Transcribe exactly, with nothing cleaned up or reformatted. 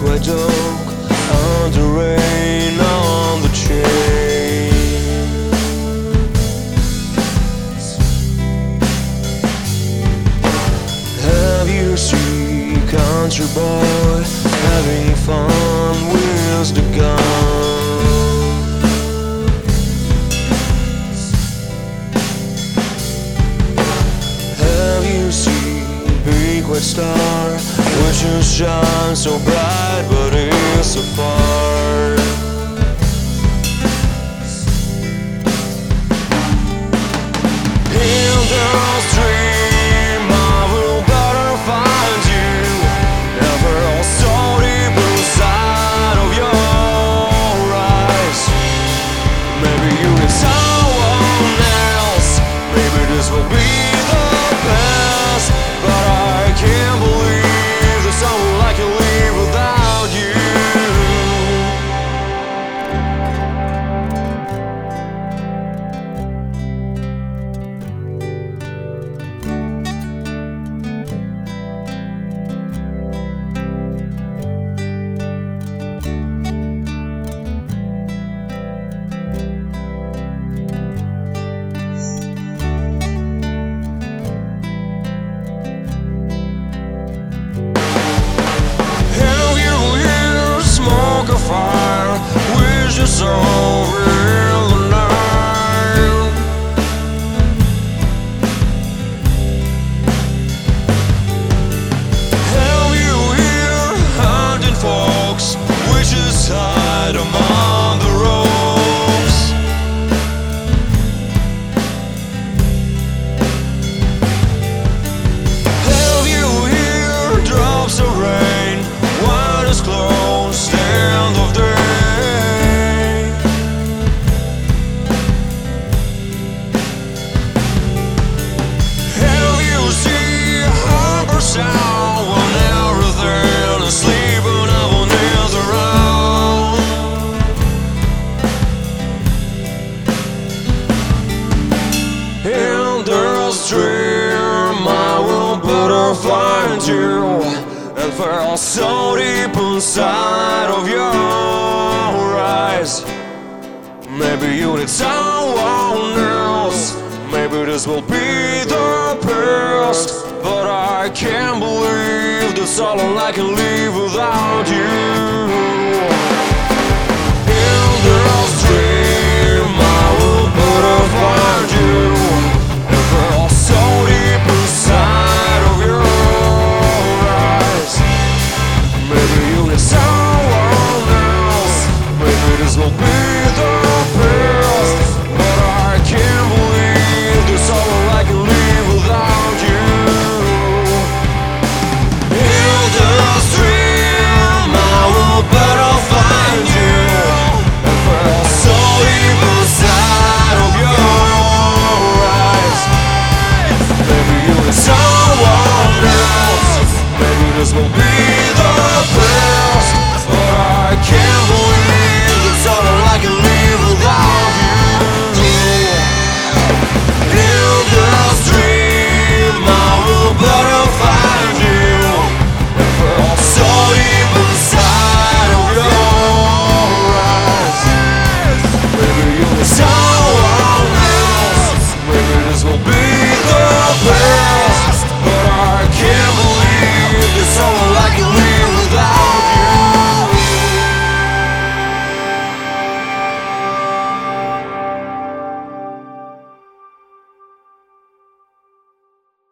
aqueduct on the rain on the chain. Have you seen country boy having fun with the gun? Have you seen big white star which you shine so bright but is so far? In the stream I will better find you, never so deep inside of your eyes. Maybe you need someone else, maybe this will be the past, but I can't believe that someone like you leave without you. Fire, we're just over in the night. Have you here hunting folks, witches hide among the ropes? Have you here drops of rain, white as close stand of day? Have you seen harbor sound when everything is sleeping underneath the ground? In the stream I will better find you, and fell so deep inside of your eyes. Maybe you need someone else, maybe this will be the past, but I can't believe this all alone I can live without you. In the stream I will better find you, and fell so deep inside of your eyes. Maybe you need someone else, maybe this will be the past, but I can't believe this all alone I can live without you. In the stream I will better find you, and fell so deep inside of your eyes. Maybe you need someone else, maybe this will be the past, but I can't believe